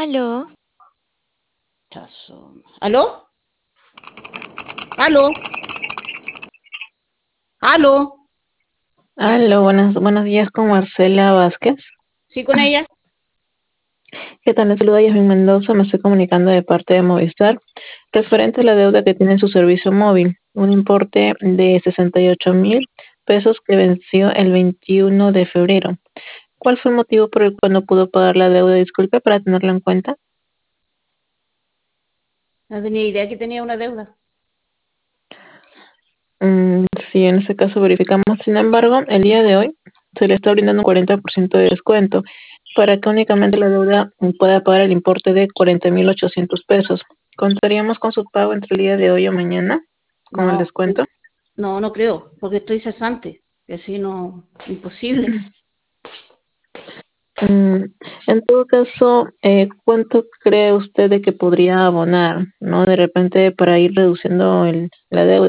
Aló, Chazo. ¿Aló? ¿Aló? ¿Aló? Aló, buenos días con Marcela Vázquez. ¿Sí con ella? ¿Qué tal? Les saluda Yasmin Mendoza, me estoy comunicando de parte de Movistar, referente a la deuda que tiene en su servicio móvil, un importe de 68.000 pesos que venció el 21 de febrero. ¿Cuál fue el motivo por el cual no pudo pagar la deuda? Disculpe para tenerlo en cuenta. No tenía idea que tenía una deuda. Sí, en ese caso verificamos. Sin embargo, el día de hoy se le está brindando un 40% de descuento para que únicamente la deuda pueda pagar el importe de 40.800 pesos. ¿Contaríamos con su pago entre el día de hoy o mañana con el No, descuento? no, no creo, porque estoy cesante. Que si no, imposible. Mm, en todo caso, ¿cuánto cree usted de que podría abonar, no? De repente para ir reduciendo la deuda.